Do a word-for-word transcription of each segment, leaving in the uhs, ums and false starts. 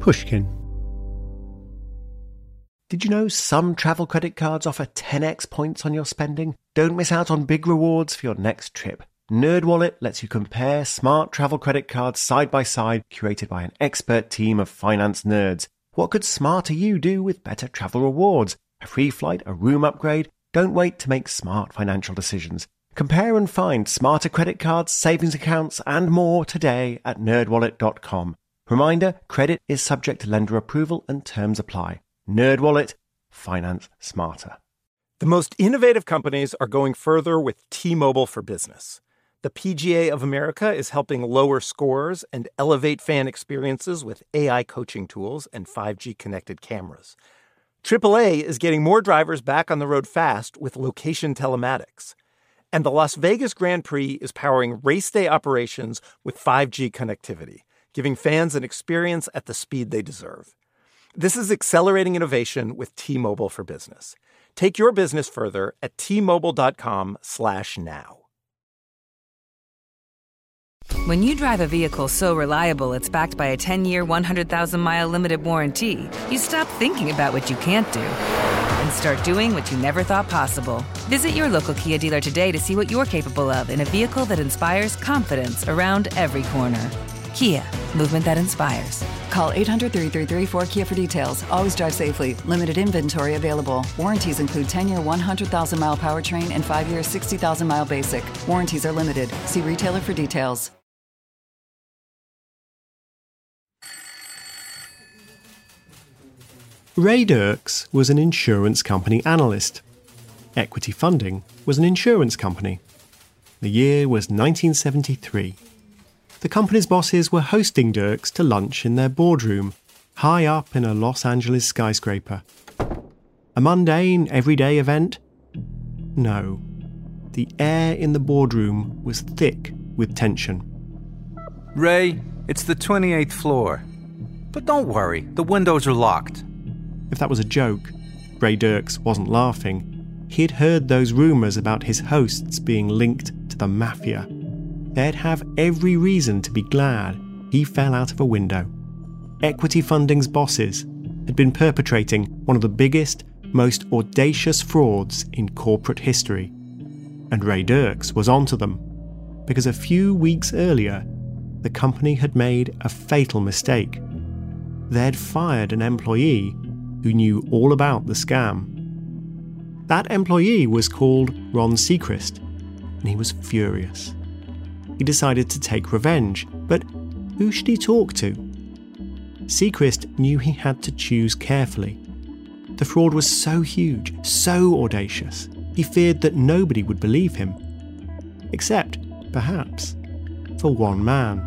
Pushkin. Did you know some travel credit cards offer ten x points on your spending? Don't miss out on big rewards for your next trip. NerdWallet lets you compare smart travel credit cards side by side, curated by an expert team of finance nerds. What could smarter you do with better travel rewards? A free flight, a room upgrade? Don't wait to make smart financial decisions. Compare and find smarter credit cards, savings accounts, and more today at nerd wallet dot com. Reminder, credit is subject to lender approval and terms apply. NerdWallet, finance smarter. The most innovative companies are going further with T-Mobile for Business. The P G A of America is helping lower scores and elevate fan experiences with A I coaching tools and five G connected cameras. triple A is getting more drivers back on the road fast with location telematics. And the Las Vegas Grand Prix is powering race day operations with five G connectivity, giving fans an experience at the speed they deserve. This is accelerating innovation with T-Mobile for Business. Take your business further at T-Mobile.com slash now. When you drive a vehicle so reliable it's backed by a ten-year, one hundred thousand mile limited warranty, you stop thinking about what you can't do and start doing what you never thought possible. Visit your local Kia dealer today to see what you're capable of in a vehicle that inspires confidence around every corner. Kia, movement that inspires. Call eight hundred, three three three, four K I A for details. Always drive safely. Limited inventory available. Warranties include ten-year, one hundred thousand mile powertrain and five-year, sixty thousand mile basic. Warranties are limited. See retailer for details. Ray Dirks was an insurance company analyst. Equity Funding was an insurance company. The year was nineteen seventy-three. The company's bosses were hosting Dirks to lunch in their boardroom, high up in a Los Angeles skyscraper. A mundane, everyday event? No. The air in the boardroom was thick with tension. Ray, it's the twenty-eighth floor. But don't worry, the windows are locked. If that was a joke, Ray Dirks wasn't laughing. He'd heard those rumours about his hosts being linked to the mafia. They'd have every reason to be glad he fell out of a window. Equity Funding's bosses had been perpetrating one of the biggest, most audacious frauds in corporate history. And Ray Dirks was onto them, because a few weeks earlier, the company had made a fatal mistake. They'd fired an employee who knew all about the scam. That employee was called Ron Seacrest, and he was furious. He decided to take revenge, but who should he talk to? Seacrest knew he had to choose carefully. The fraud was so huge, so audacious, he feared that nobody would believe him. Except, perhaps, for one man.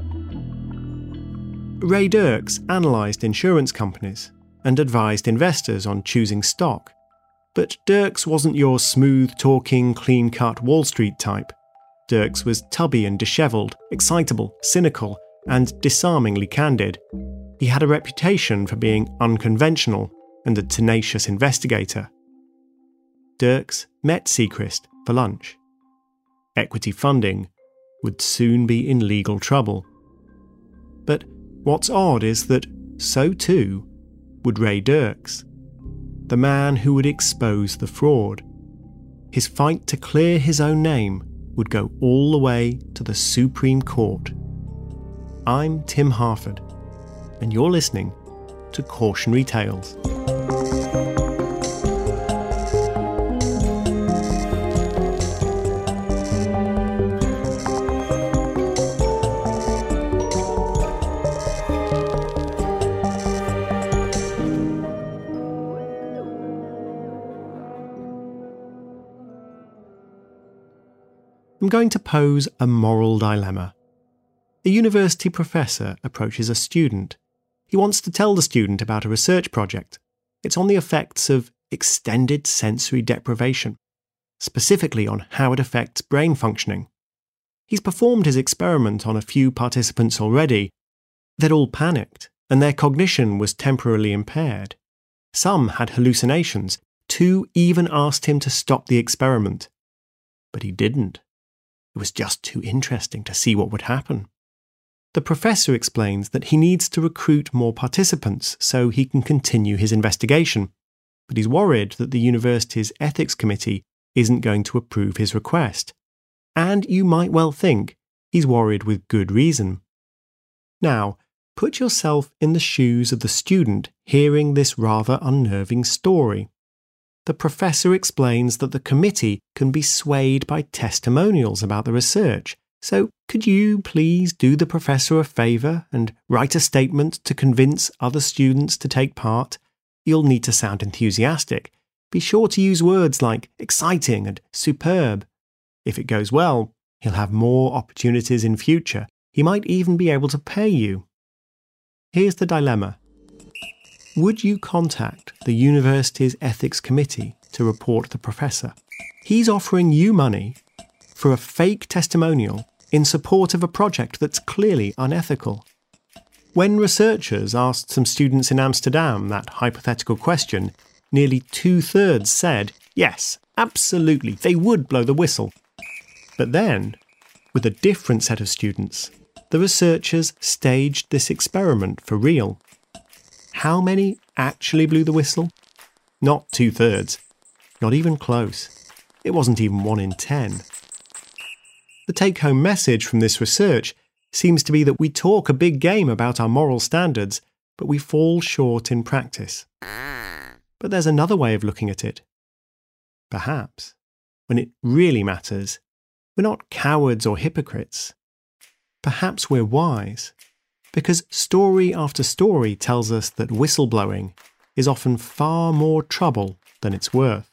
Ray Dirks analysed insurance companies and advised investors on choosing stock. But Dirks wasn't your smooth-talking, clean-cut Wall Street type. Dirks was tubby and dishevelled, excitable, cynical, and disarmingly candid. He had a reputation for being unconventional and a tenacious investigator. Dirks met Seacrest for lunch. Equity Funding would soon be in legal trouble. But what's odd is that so too would Ray Dirks, the man who would expose the fraud. His fight to clear his own name would go all the way to the Supreme Court. I'm Tim Harford, and you're listening to Cautionary Tales. I'm going to pose a moral dilemma. A university professor approaches a student. He wants to tell the student about a research project. It's on the effects of extended sensory deprivation, specifically on how it affects brain functioning. He's performed his experiment on a few participants already. They'd all panicked, and their cognition was temporarily impaired. Some had hallucinations. Two even asked him to stop the experiment. But he didn't. It was just too interesting to see what would happen. The professor explains that he needs to recruit more participants so he can continue his investigation, but he's worried that the university's ethics committee isn't going to approve his request. And you might well think he's worried with good reason. Now, put yourself in the shoes of the student hearing this rather unnerving story. The professor explains that the committee can be swayed by testimonials about the research. So could you please do the professor a favour and write a statement to convince other students to take part? You'll need to sound enthusiastic. Be sure to use words like exciting and superb. If it goes well, he'll have more opportunities in future. He might even be able to pay you. Here's the dilemma. Would you contact the university's ethics committee to report the professor? He's offering you money for a fake testimonial in support of a project that's clearly unethical. When researchers asked some students in Amsterdam that hypothetical question, nearly two-thirds said, yes, absolutely, they would blow the whistle. But then, with a different set of students, the researchers staged this experiment for real. How many actually blew the whistle? Not two-thirds. Not even close. It wasn't even one in ten. The take-home message from this research seems to be that we talk a big game about our moral standards, but we fall short in practice. But there's another way of looking at it. Perhaps, when it really matters, we're not cowards or hypocrites. Perhaps we're wise, because story after story tells us that whistleblowing is often far more trouble than it's worth.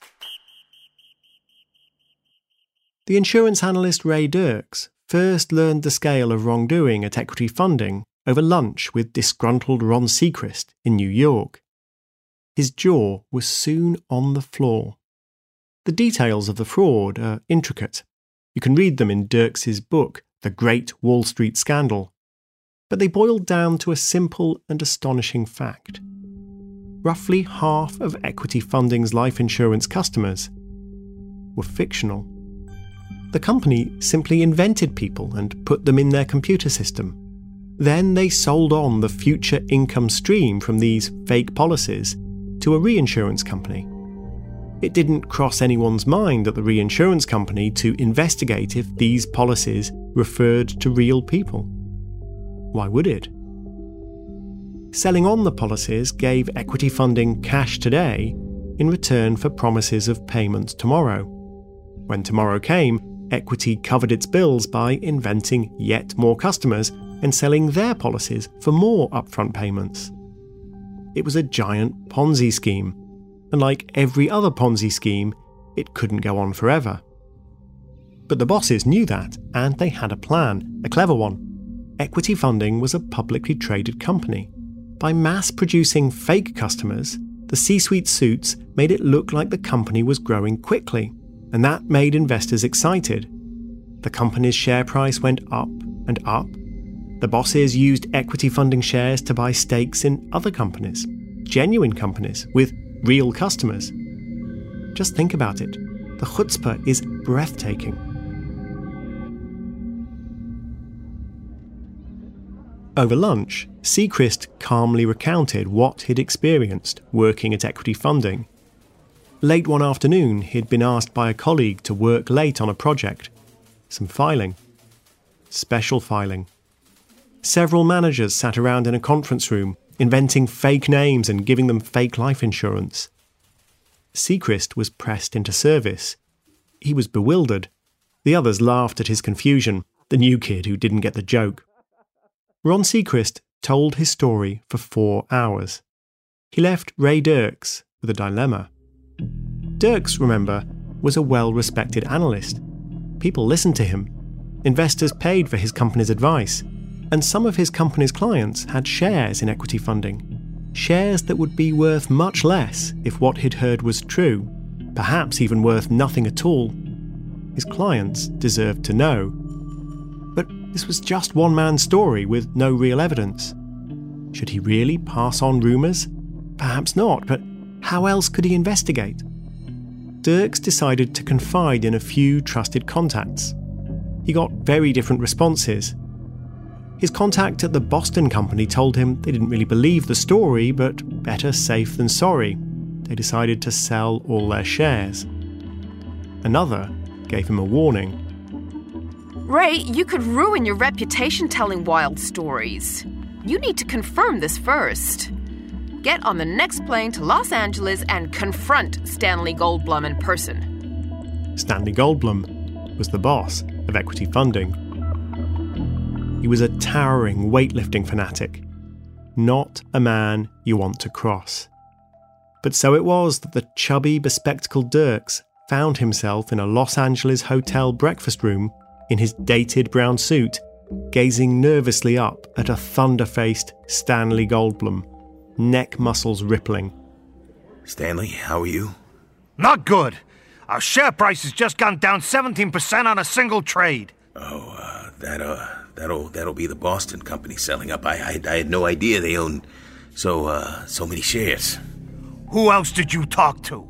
The insurance analyst Ray Dirks first learned the scale of wrongdoing at Equity Funding over lunch with disgruntled Ron Seacrest in New York. His jaw was soon on the floor. The details of the fraud are intricate. You can read them in Dirks's book, The Great Wall Street Scandal. But they boiled down to a simple and astonishing fact. Roughly half of Equity Funding's life insurance customers were fictional. The company simply invented people and put them in their computer system. Then they sold on the future income stream from these fake policies to a reinsurance company. It didn't cross anyone's mind at the reinsurance company to investigate if these policies referred to real people. Why would it? Selling on the policies gave Equity Funding cash today in return for promises of payment tomorrow. When tomorrow came, Equity covered its bills by inventing yet more customers and selling their policies for more upfront payments. It was a giant Ponzi scheme, and like every other Ponzi scheme, it couldn't go on forever. But the bosses knew that, and they had a plan, a clever one. Equity Funding was a publicly traded company. By mass-producing fake customers, the C-suite suits made it look like the company was growing quickly, and that made investors excited. The company's share price went up and up. The bosses used Equity Funding shares to buy stakes in other companies, genuine companies with real customers. Just think about it. The chutzpah is breathtaking. Over lunch, Seacrest calmly recounted what he'd experienced working at Equity Funding. Late one afternoon, he'd been asked by a colleague to work late on a project. Some filing. Special filing. Several managers sat around in a conference room, inventing fake names and giving them fake life insurance. Seacrest was pressed into service. He was bewildered. The others laughed at his confusion, the new kid who didn't get the joke. Ron Seacrest told his story for four hours. He left Ray Dirks with a dilemma. Dirks, remember, was a well-respected analyst. People listened to him. Investors paid for his company's advice, and some of his company's clients had shares in Equity Funding. Shares that would be worth much less if what he'd heard was true, perhaps even worth nothing at all. His clients deserved to know. But this was just one man's story with no real evidence. Should he really pass on rumours? Perhaps not, but how else could he investigate? Dirks decided to confide in a few trusted contacts. He got very different responses. His contact at the Boston company told him they didn't really believe the story, but better safe than sorry. They decided to sell all their shares. Another gave him a warning. Ray, you could ruin your reputation telling wild stories. You need to confirm this first. Get on the next plane to Los Angeles and confront Stanley Goldblum in person. Stanley Goldblum was the boss of Equity Funding. He was a towering weightlifting fanatic, not a man you want to cross. But so it was that the chubby, bespectacled Dirks found himself in a Los Angeles hotel breakfast room in his dated brown suit, gazing nervously up at a thunder-faced Stanley Goldblum, neck muscles rippling. Stanley, how are you? Not good. Our share price has just gone down seventeen percent on a single trade. Oh, uh, that, uh, that'll, that'll be the Boston company selling up. I, I, I had no idea they owned so, uh, so many shares. Who else did you talk to?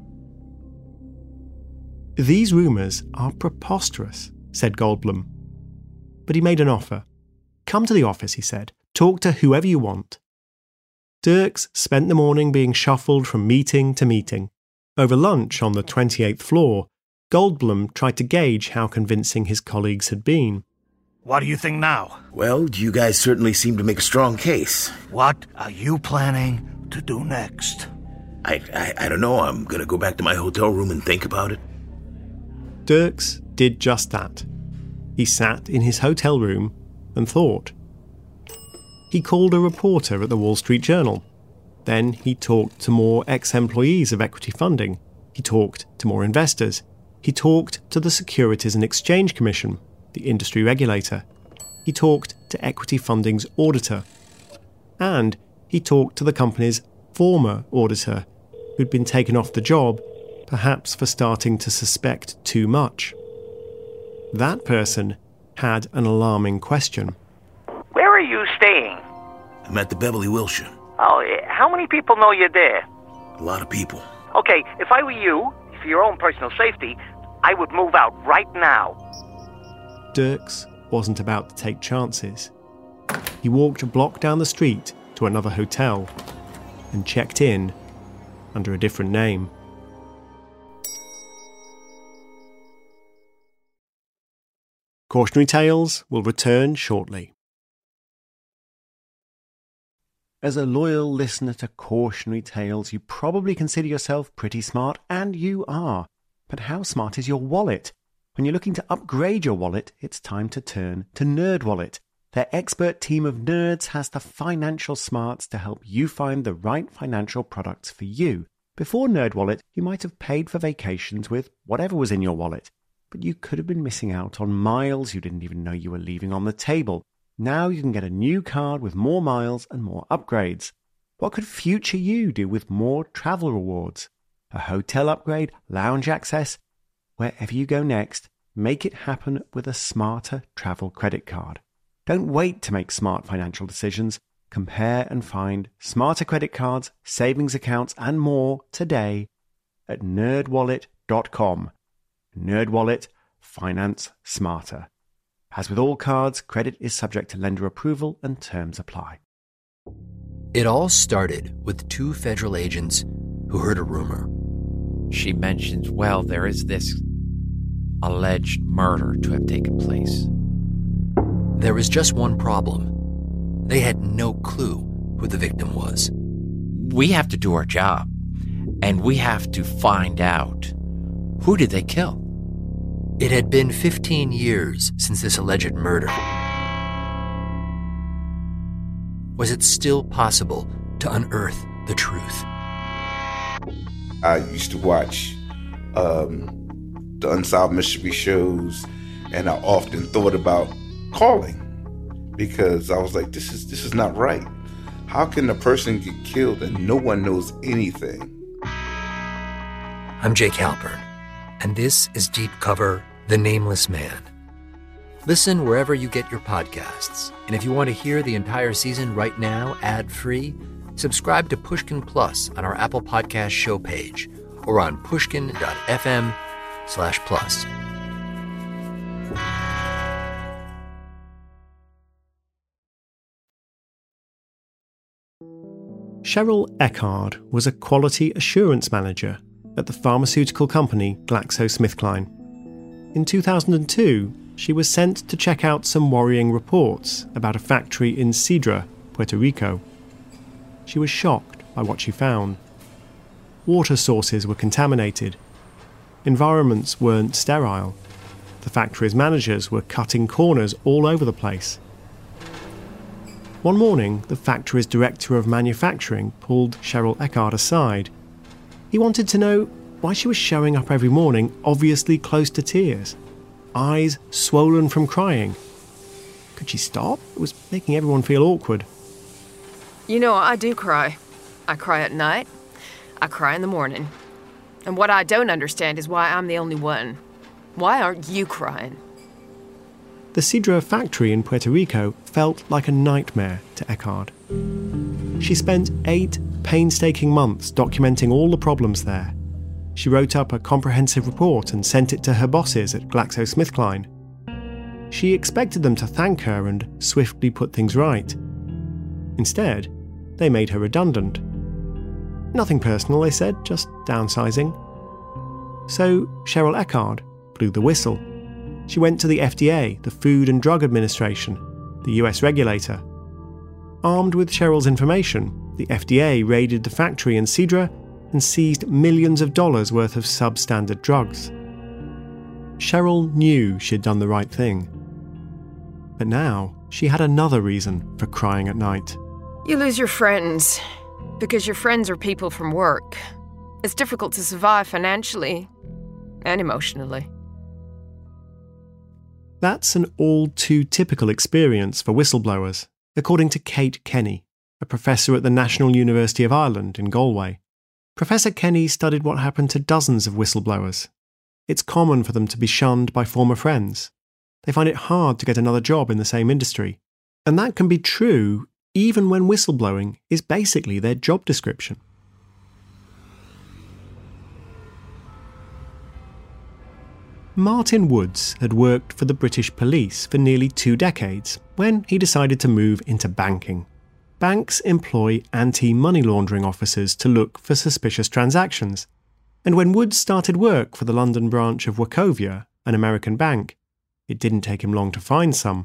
These rumours are preposterous, said Goldblum. But he made an offer. Come to the office, he said. Talk to whoever you want. Dirks spent the morning being shuffled from meeting to meeting. Over lunch on the twenty-eighth floor, Goldblum tried to gauge how convincing his colleagues had been. What do you think now? Well, you guys certainly seem to make a strong case. What are you planning to do next? I, I, I don't know. I'm going to go back to my hotel room and think about it. Dirks did just that. He sat in his hotel room and thought. He called a reporter at the Wall Street Journal. Then he talked to more ex-employees of Equity Funding. He talked to more investors. He talked to the Securities and Exchange Commission, the industry regulator. He talked to Equity Funding's auditor. And he talked to the company's former auditor, who'd been taken off the job, perhaps for starting to suspect too much. That person had an alarming question. Where are you staying? I'm at the Beverly Wilshire. Oh, how many people know you're there? A lot of people. Okay, if I were you, for your own personal safety, I would move out right now. Dirks wasn't about to take chances. He walked a block down the street to another hotel and checked in under a different name. Cautionary Tales will return shortly. As a loyal listener to Cautionary Tales, you probably consider yourself pretty smart, and you are. But how smart is your wallet? When you're looking to upgrade your wallet, it's time to turn to NerdWallet. Their expert team of nerds has the financial smarts to help you find the right financial products for you. Before NerdWallet, you might have paid for vacations with whatever was in your wallet, but you could have been missing out on miles you didn't even know you were leaving on the table. Now you can get a new card with more miles and more upgrades. What could future you do with more travel rewards? A hotel upgrade, lounge access? Wherever you go next, make it happen with a smarter travel credit card. Don't wait to make smart financial decisions. Compare and find smarter credit cards, savings accounts, and more today at nerd wallet dot com. NerdWallet, finance smarter. As with all cards, credit is subject to lender approval and terms apply. It all started with two federal agents who heard a rumor. She mentions, well, there is this alleged murder to have taken place. There was just one problem. They had no clue who the victim was. We have to do our job, and we have to find out, who did they kill? It had been fifteen years since this alleged murder. Was it still possible to unearth the truth? I used to watch um, the Unsolved Mystery shows, and I often thought about calling because I was like, this is this is not right. How can a person get killed and no one knows anything? I'm Jake Halpern, and this is Deep Cover, The Nameless Man. Listen wherever you get your podcasts. And if you want to hear the entire season right now, ad-free, subscribe to Pushkin Plus on our Apple Podcast show page or on pushkin.fm slash plus. Cheryl Eckard was a quality assurance manager at the pharmaceutical company GlaxoSmithKline. In two thousand two, she was sent to check out some worrying reports about a factory in Cidra, Puerto Rico. She was shocked by what she found. Water sources were contaminated. Environments weren't sterile. The factory's managers were cutting corners all over the place. One morning, the factory's director of manufacturing pulled Cheryl Eckard aside. He wanted to know why she was showing up every morning, obviously close to tears, eyes swollen from crying. Could she stop? It was making everyone feel awkward. You know, I do cry. I cry at night. I cry in the morning. And what I don't understand is why I'm the only one. Why aren't you crying? The Cidra factory in Puerto Rico felt like a nightmare to Eckard. She spent eight painstaking months documenting all the problems there. She wrote up a comprehensive report and sent it to her bosses at GlaxoSmithKline. She expected them to thank her and swiftly put things right. Instead, they made her redundant. Nothing personal, they said, just downsizing. So Cheryl Eckard blew the whistle. She went to the F D A, the Food and Drug Administration, the U S regulator. Armed with Cheryl's information, the F D A raided the factory in Cidra and seized millions of dollars worth of substandard drugs. Cheryl knew she'd done the right thing. But now she had another reason for crying at night. You lose your friends because your friends are people from work. It's difficult to survive financially and emotionally. That's an all-too-typical experience for whistleblowers, according to Kate Kenny, a professor at the National University of Ireland in Galway. Professor Kenny studied what happened to dozens of whistleblowers. It's common for them to be shunned by former friends. They find it hard to get another job in the same industry. And that can be true even when whistleblowing is basically their job description. Martin Woods had worked for the British police for nearly two decades when he decided to move into banking. Banks employ anti-money laundering officers to look for suspicious transactions. And when Woods started work for the London branch of Wachovia, an American bank, it didn't take him long to find some.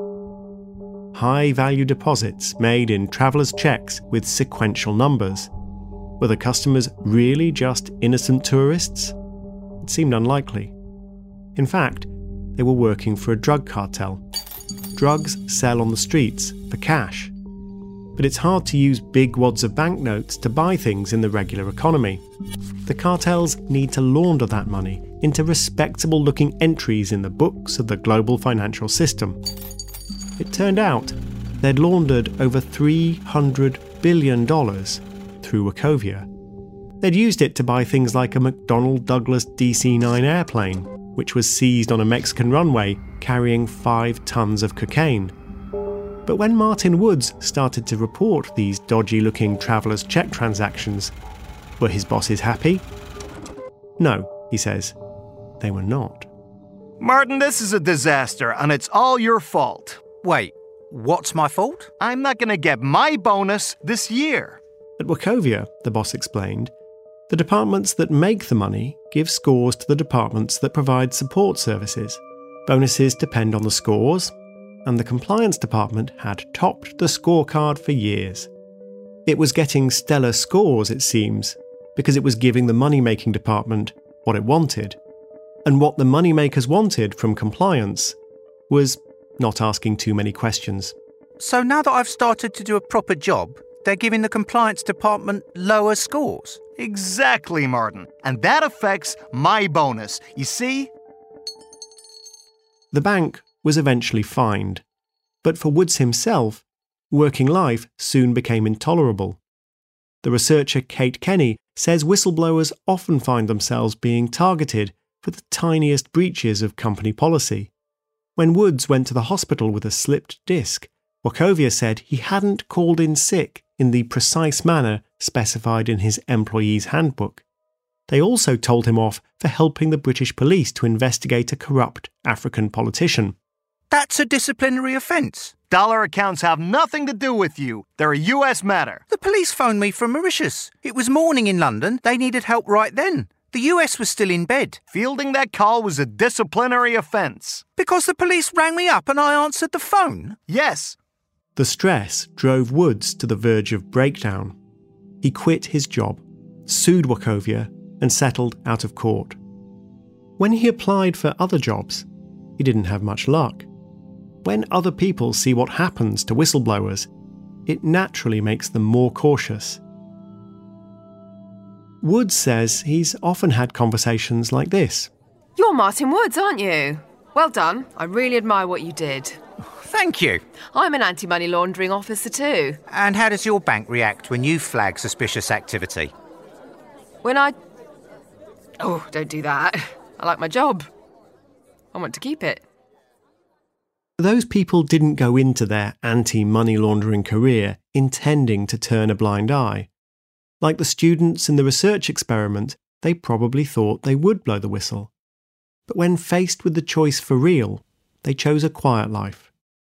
High-value deposits made in travellers' cheques with sequential numbers. Were the customers really just innocent tourists? It seemed unlikely. In fact, they were working for a drug cartel. Drugs sell on the streets for cash. But it's hard to use big wads of banknotes to buy things in the regular economy. The cartels need to launder that money into respectable-looking entries in the books of the global financial system. It turned out they'd laundered over three hundred billion dollars through Wachovia. They'd used it to buy things like a McDonnell Douglas D C nine airplane, which was seized on a Mexican runway carrying five tons of cocaine. But when Martin Woods started to report these dodgy-looking travellers' cheque transactions, were his bosses happy? No, he says. They were not. Martin, this is a disaster, and it's all your fault. Wait, what's my fault? I'm not going to get my bonus this year. At Wachovia, the boss explained, the departments that make the money give scores to the departments that provide support services. Bonuses depend on the scores, and the compliance department had topped the scorecard for years. It was getting stellar scores, it seems, because it was giving the money-making department what it wanted. And what the moneymakers wanted from compliance was not asking too many questions. So now that I've started to do a proper job, they're giving the compliance department lower scores? Exactly, Martin. And that affects my bonus. You see? The bank was eventually fined. But for Woods himself, working life soon became intolerable. The researcher Kate Kenny says whistleblowers often find themselves being targeted for the tiniest breaches of company policy. When Woods went to the hospital with a slipped disc, Wachovia said he hadn't called in sick in the precise manner specified in his employee's handbook. They also told him off for helping the British police to investigate a corrupt African politician. That's a disciplinary offence. dollar accounts have nothing to do with you. They're a U S matter. The police phoned me from Mauritius. It was morning in London. They needed help right then. The U S was still in bed. Fielding that call was a disciplinary offense. Because the police rang me up and I answered the phone? Yes. The stress drove Woods to the verge of breakdown. He quit his job, sued Wachovia, and settled out of court. When he applied for other jobs, he didn't have much luck. When other people see what happens to whistleblowers, it naturally makes them more cautious. Woods says he's often had conversations like this. You're Martin Woods, aren't you? Well done. I really admire what you did. Thank you. I'm an anti-money laundering officer too. And how does your bank react when you flag suspicious activity? When I... Oh, don't do that. I like my job. I want to keep it. Those people didn't go into their anti-money laundering career intending to turn a blind eye. Like the students in the research experiment, they probably thought they would blow the whistle. But when faced with the choice for real, they chose a quiet life.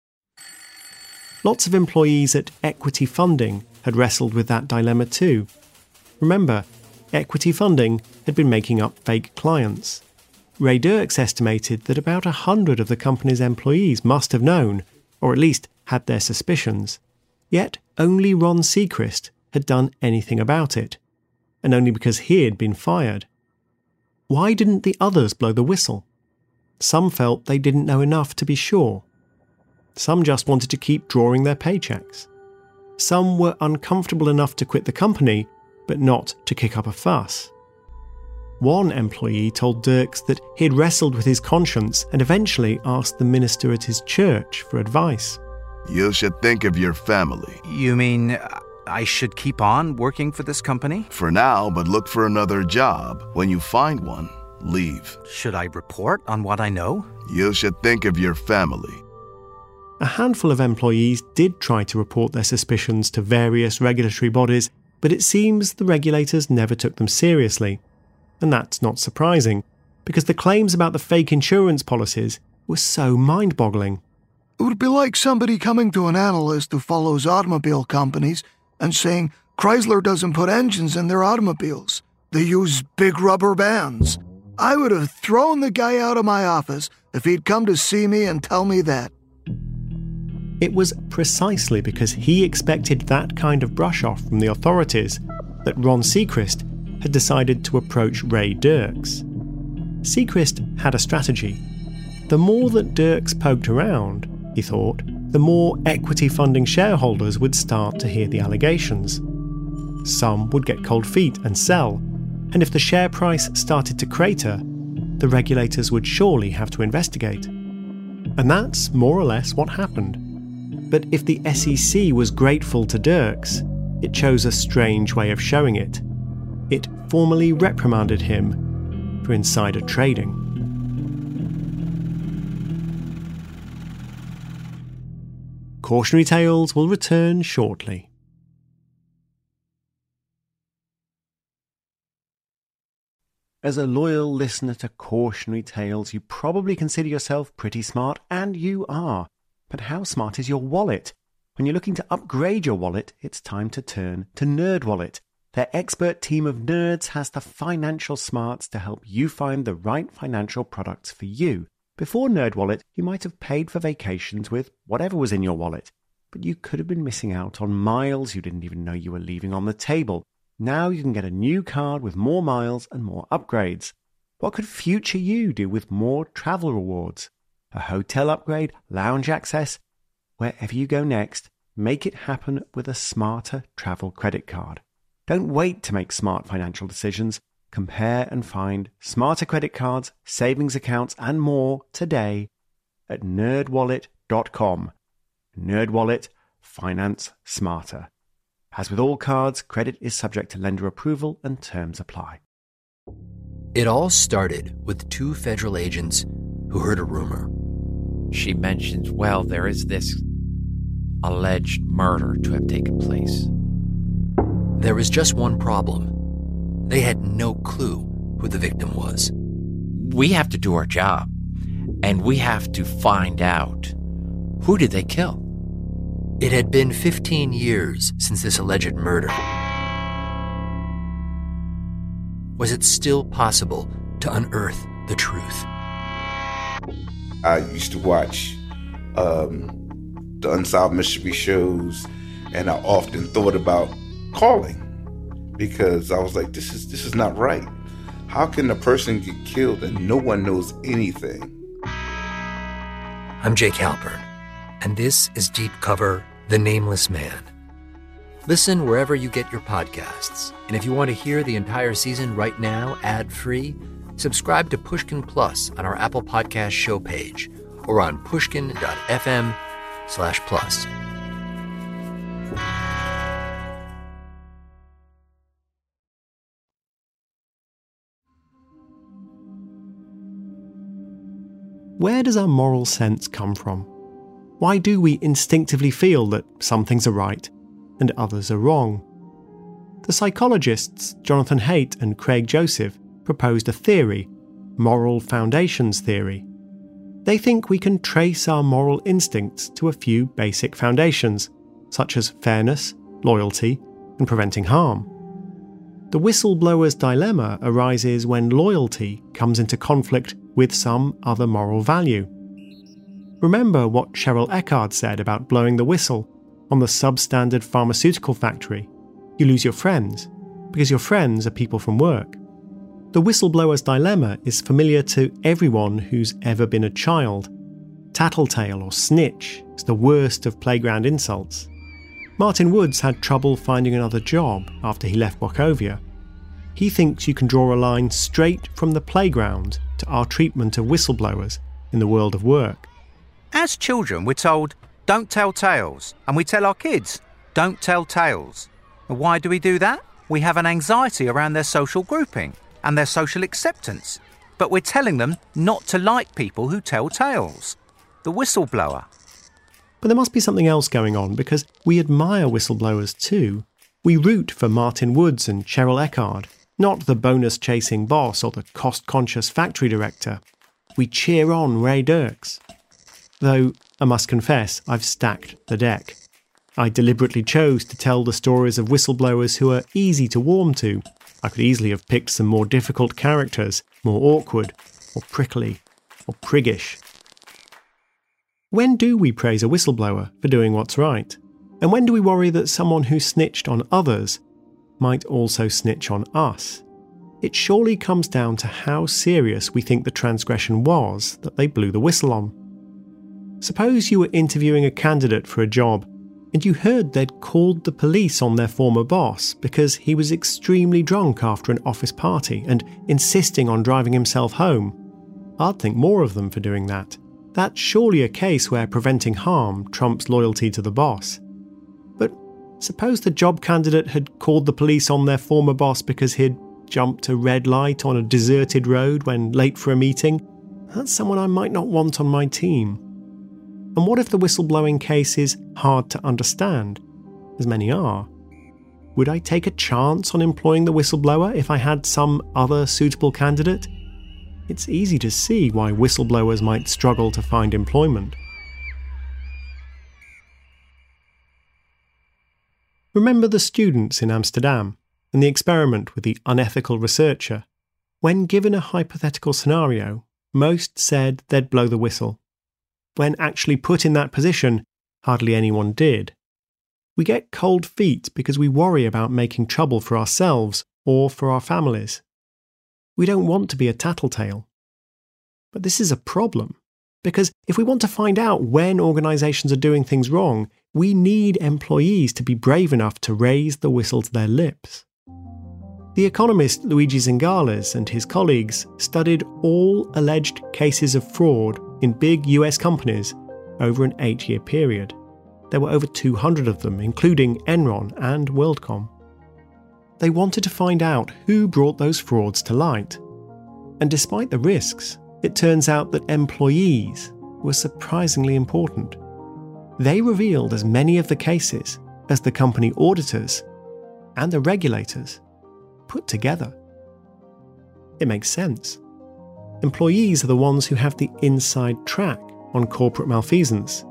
Lots of employees at Equity Funding had wrestled with that dilemma too. Remember, Equity Funding had been making up fake clients. Ray Dirks estimated that about a hundred of the company's employees must have known, or at least had their suspicions. Yet only Ron Seacrest had done anything about it, and only because he had been fired. Why didn't the others blow the whistle? Some felt they didn't know enough to be sure. Some just wanted to keep drawing their paychecks. Some were uncomfortable enough to quit the company, but not to kick up a fuss. One employee told Dirks that he had wrestled with his conscience and eventually asked the minister at his church for advice. You should think of your family. You mean I should keep on working for this company? For now, but look for another job. When you find one, leave. Should I report on what I know? You should think of your family. A handful of employees did try to report their suspicions to various regulatory bodies, but it seems the regulators never took them seriously. And that's not surprising, because the claims about the fake insurance policies were so mind-boggling. It would be like somebody coming to an analyst who follows automobile companies and saying Chrysler doesn't put engines in their automobiles. They use big rubber bands. I would have thrown the guy out of my office if he'd come to see me and tell me that. It was precisely because he expected that kind of brush-off from the authorities that Ron Seacrest had decided to approach Ray Dirks. Seacrest had a strategy. The more that Dirks poked around, he thought, the more Equity Funding shareholders would start to hear the allegations. Some would get cold feet and sell, and if the share price started to crater, the regulators would surely have to investigate. And that's more or less what happened. But if the S E C was grateful to Dirks, it chose a strange way of showing it. It formally reprimanded him for insider trading. Cautionary Tales will return shortly. As a loyal listener to Cautionary Tales, you probably consider yourself pretty smart, and you are. But how smart is your wallet? When you're looking to upgrade your wallet, it's time to turn to NerdWallet. Their expert team of nerds has the financial smarts to help you find the right financial products for you. Before NerdWallet, you might have paid for vacations with whatever was in your wallet, but you could have been missing out on miles you didn't even know you were leaving on the table. Now you can get a new card with more miles and more upgrades. What could future you do with more travel rewards? A hotel upgrade, lounge access? Wherever you go next, make it happen with a smarter travel credit card. Don't wait to make smart financial decisions. Compare and find smarter credit cards, savings accounts, and more today at nerd wallet dot com. NerdWallet, finance smarter. As with all cards, credit is subject to lender approval and terms apply. It all started with two federal agents who heard a rumor. She mentions, well, there is this alleged murder to have taken place. There was just one problem. They had no clue who the victim was. We have to do our job, and we have to find out, who did they kill? It had been fifteen years since this alleged murder. Was it still possible to unearth the truth? I used to watch um, the Unsolved Mystery shows, and I often thought about calling because I was like, this is this is not right. How can a person get killed and no one knows anything? I'm Jake Halpern, and this is Deep Cover, The Nameless Man. Listen wherever you get your podcasts. And if you want to hear the entire season right now, ad-free, subscribe to Pushkin Plus on our Apple Podcast show page or on pushkin.fm slash plus. Where does our moral sense come from? Why do we instinctively feel that some things are right and others are wrong? The psychologists Jonathan Haidt and Craig Joseph proposed a theory, moral foundations theory. They think we can trace our moral instincts to a few basic foundations, such as fairness, loyalty, and preventing harm. The whistleblower's dilemma arises when loyalty comes into conflict with some other moral value. Remember what Cheryl Eckard said about blowing the whistle on the substandard pharmaceutical factory. You lose your friends, because your friends are people from work. The whistleblower's dilemma is familiar to everyone who's ever been a child. Tattletale or snitch is the worst of playground insults. Martin Woods had trouble finding another job after he left Wachovia. He thinks you can draw a line straight from the playground to our treatment of whistleblowers in the world of work. As children, we're told, don't tell tales, and we tell our kids, don't tell tales. Why do we do that? We have an anxiety around their social grouping and their social acceptance, but we're telling them not to like people who tell tales. The whistleblower. But there must be something else going on, because we admire whistleblowers too. We root for Martin Woods and Cheryl Eckard, not the bonus-chasing boss or the cost-conscious factory director. We cheer on Ray Dirks. Though, I must confess, I've stacked the deck. I deliberately chose to tell the stories of whistleblowers who are easy to warm to. I could easily have picked some more difficult characters, more awkward, or prickly, or priggish. When do we praise a whistleblower for doing what's right? And when do we worry that someone who snitched on others might also snitch on us? It surely comes down to how serious we think the transgression was that they blew the whistle on. Suppose you were interviewing a candidate for a job and you heard they'd called the police on their former boss because he was extremely drunk after an office party and insisting on driving himself home. I'd think more of them for doing that. That's surely a case where preventing harm trumps loyalty to the boss. But suppose the job candidate had called the police on their former boss because he'd jumped a red light on a deserted road when late for a meeting. That's someone I might not want on my team. And what if the whistleblowing case is hard to understand, as many are? Would I take a chance on employing the whistleblower if I had some other suitable candidate? It's easy to see why whistleblowers might struggle to find employment. Remember the students in Amsterdam and the experiment with the unethical researcher? When given a hypothetical scenario, most said they'd blow the whistle. When actually put in that position, hardly anyone did. We get cold feet because we worry about making trouble for ourselves or for our families. We don't want to be a tattletale. But this is a problem, because if we want to find out when organisations are doing things wrong, we need employees to be brave enough to raise the whistle to their lips. The economist Luigi Zingales and his colleagues studied all alleged cases of fraud in big U S companies over an eight-year period. There were over two hundred of them, including Enron and WorldCom. They wanted to find out who brought those frauds to light. And despite the risks, it turns out that employees were surprisingly important. They revealed as many of the cases as the company auditors and the regulators put together. It makes sense. Employees are the ones who have the inside track on corporate malfeasance.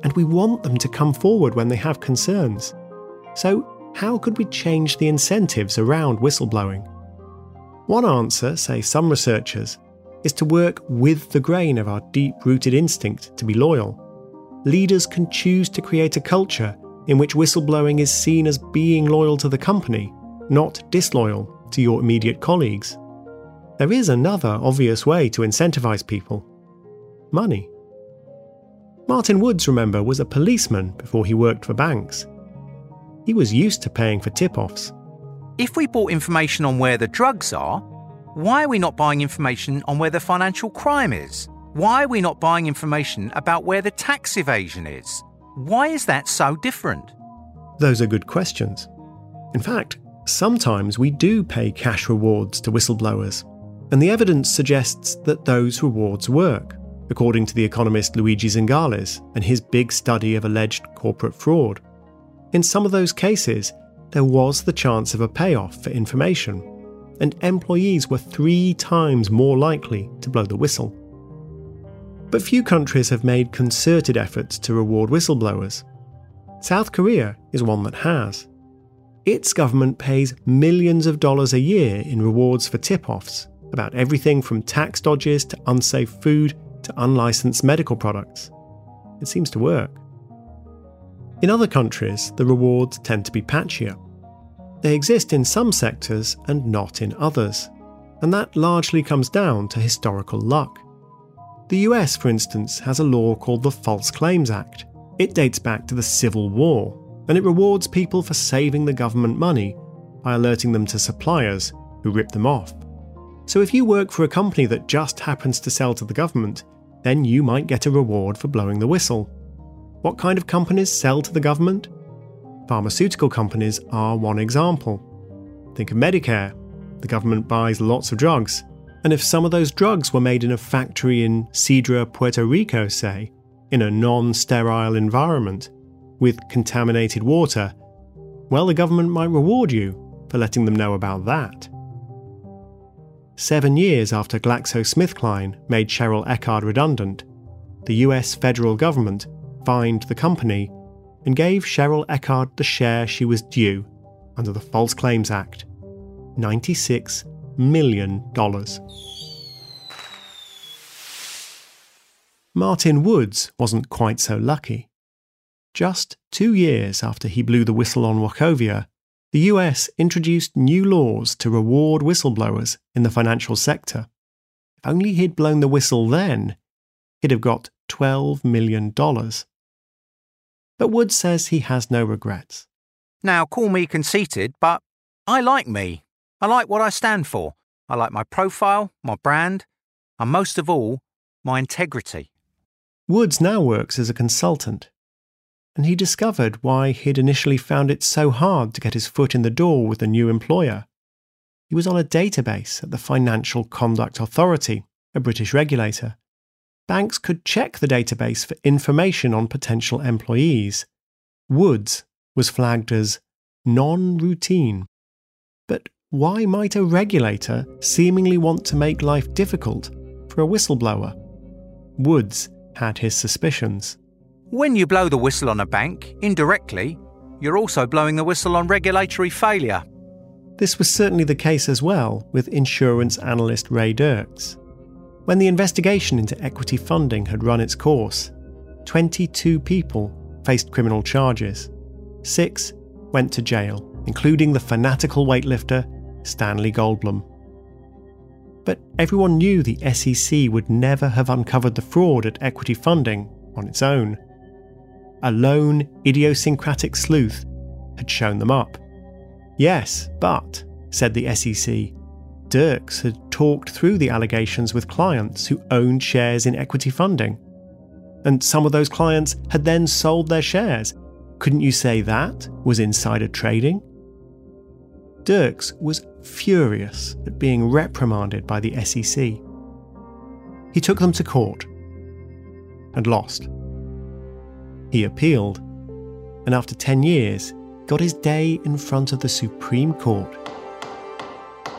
and we want them to come forward when they have concerns. So, how could we change the incentives around whistleblowing? One answer, say some researchers, is to work with the grain of our deep-rooted instinct to be loyal. Leaders can choose to create a culture in which whistleblowing is seen as being loyal to the company, not disloyal to your immediate colleagues. There is another obvious way to incentivize people: money. Martin Woods, remember, was a policeman before he worked for banks. He was used to paying for tip-offs. If we bought information on where the drugs are, why are we not buying information on where the financial crime is? Why are we not buying information about where the tax evasion is? Why is that so different? Those are good questions. In fact, sometimes we do pay cash rewards to whistleblowers, and the evidence suggests that those rewards work, according to the economist Luigi Zingales and his big study of alleged corporate fraud. In some of those cases, there was the chance of a payoff for information, and employees were three times more likely to blow the whistle. But few countries have made concerted efforts to reward whistleblowers. South Korea is one that has. Its government pays millions of dollars a year in rewards for tip-offs about everything from tax dodges to unsafe food to unlicensed medical products. It seems to work. In other countries, the rewards tend to be patchier. They exist in some sectors and not in others, and that largely comes down to historical luck. The U S, for instance, has a law called the False Claims Act. It dates back to the Civil War, and it rewards people for saving the government money by alerting them to suppliers who rip them off. So if you work for a company that just happens to sell to the government, then you might get a reward for blowing the whistle. What kind of companies sell to the government? Pharmaceutical companies are one example. Think of Medicare. The government buys lots of drugs, and if some of those drugs were made in a factory in Sidra, Puerto Rico, say, in a non-sterile environment, with contaminated water, well, the government might reward you for letting them know about that. Seven years after GlaxoSmithKline made Cheryl Eckard redundant, the U S federal government fined the company and gave Cheryl Eckard the share she was due under the False Claims Act, ninety-six million dollars. Martin Woods wasn't quite so lucky. Just two years after he blew the whistle on Wachovia, the U S introduced new laws to reward whistleblowers in the financial sector. If only he'd blown the whistle then, he'd have got twelve million dollars. But Woods says he has no regrets. Now, call me conceited, but I like me. I like what I stand for. I like my profile, my brand, and most of all, my integrity. Woods now works as a consultant, and he discovered why he'd initially found it so hard to get his foot in the door with a new employer. He was on a database at the Financial Conduct Authority, a British regulator. Banks could check the database for information on potential employees. Woods was flagged as non-routine. But why might a regulator seemingly want to make life difficult for a whistleblower? Woods had his suspicions. When you blow the whistle on a bank, indirectly, you're also blowing the whistle on regulatory failure. This was certainly the case as well with insurance analyst Ray Dirks. When the investigation into equity funding had run its course, twenty-two people faced criminal charges. Six went to jail, including the fanatical weightlifter Stanley Goldblum. But everyone knew the S E C would never have uncovered the fraud at equity funding on its own. A lone, idiosyncratic sleuth had shown them up. Yes, but, said the S E C, Dirks had talked through the allegations with clients who owned shares in equity funding. And some of those clients had then sold their shares. Couldn't you say that was insider trading? Dirks was furious at being reprimanded by the S E C. He took them to court and lost. He appealed, and after ten years, got his day in front of the Supreme Court.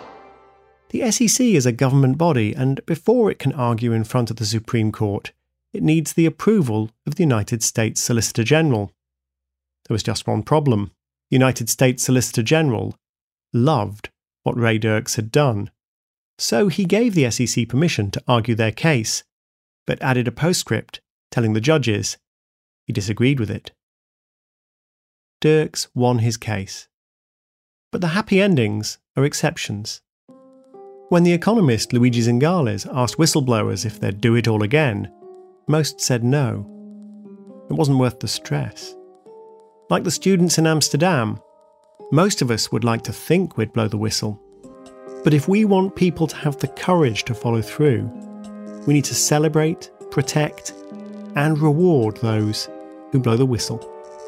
The S E C is a government body, and before it can argue in front of the Supreme Court, it needs the approval of the United States Solicitor General. There was just one problem. The United States Solicitor General loved what Ray Dirks had done. So he gave the S E C permission to argue their case, but added a postscript telling the judges he disagreed with it. Dirks won his case. But the happy endings are exceptions. When the economist Luigi Zingales asked whistleblowers if they'd do it all again, most said no. It wasn't worth the stress. Like the students in Amsterdam, most of us would like to think we'd blow the whistle. But if we want people to have the courage to follow through, we need to celebrate, protect, and reward those who blow the whistle.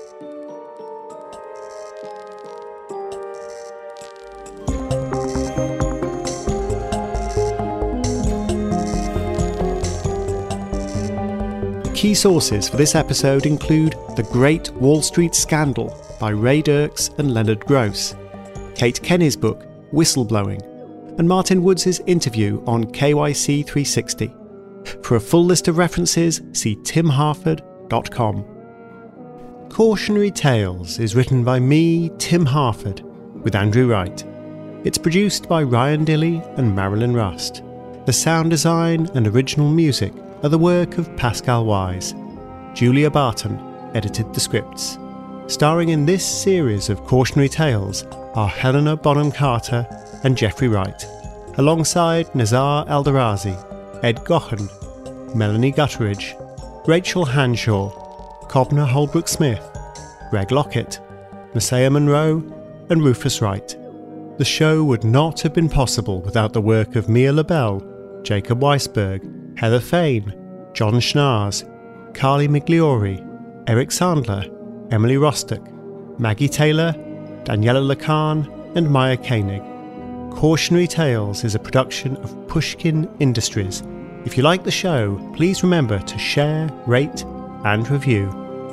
Key sources for this episode include The Great Wall Street Scandal by Ray Dirks and Leonard Gross, Kate Kenny's book Whistleblowing, and Martin Woods' interview on K Y C three sixty. For a full list of references, see tim harford dot com. Cautionary Tales is written by me, Tim Harford, with Andrew Wright. It's produced by Ryan Dilley and Marilyn Rust. The sound design and original music are the work of Pascal Wise. Julia Barton edited the scripts. Starring in this series of Cautionary Tales are Helena Bonham Carter and Jeffrey Wright, alongside Nazar Eldarazi, Ed Gochen, Melanie Gutteridge, Rachel Hanshaw, Cobner Holbrook Smith, Greg Lockett, Messiah Monroe, and Rufus Wright. The show would not have been possible without the work of Mia LaBelle, Jacob Weisberg, Heather Fain, John Schnars, Carly Migliori, Eric Sandler, Emily Rostock, Maggie Taylor, Daniela Lacan, and Maya Koenig. Cautionary Tales is a production of Pushkin Industries. If you like the show, please remember to share, rate, and review.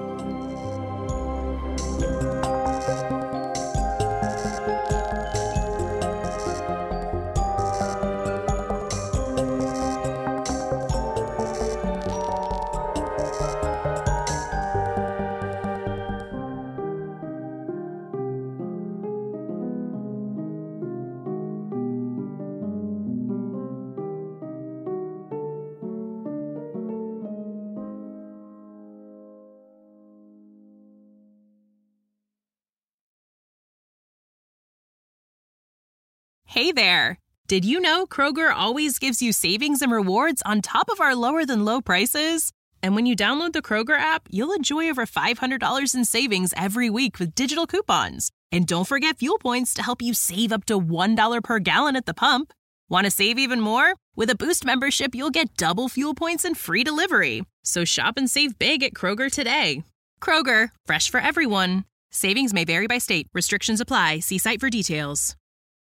Hey there! Did you know Kroger always gives you savings and rewards on top of our lower-than-low prices? And when you download the Kroger app, you'll enjoy over five hundred dollars in savings every week with digital coupons. And don't forget fuel points to help you save up to one dollar per gallon at the pump. Want to save even more? With a Boost membership, you'll get double fuel points and free delivery. So shop and save big at Kroger today. Kroger, fresh for everyone. Savings may vary by state. Restrictions apply. See site for details.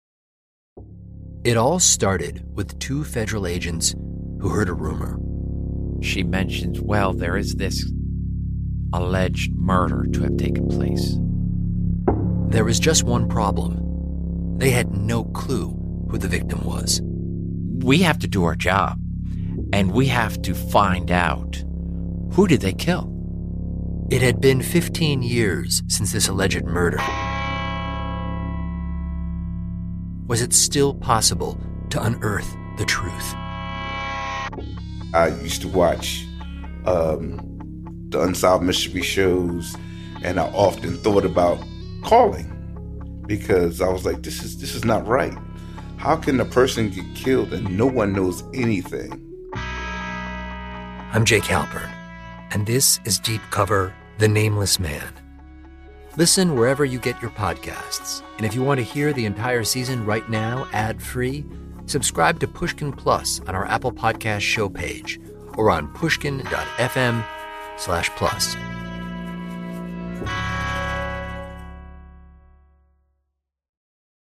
It all started with two federal agents who heard a rumor. She mentions, well, there is this alleged murder to have taken place. There was just one problem. They had no clue who the victim was. We have to do our job, and we have to find out, who did they kill? It had been fifteen years since this alleged murder. Was it still possible to unearth the truth? I used to watch um, the Unsolved Mystery shows, and I often thought about calling because I was like, this is this is not right. How can a person get killed and no one knows anything? I'm Jake Halpern, and this is Deep Cover, The Nameless Man. Listen wherever you get your podcasts. And if you want to hear the entire season right now, ad-free, subscribe to Pushkin Plus on our Apple Podcast show page or on pushkin.fm slash plus.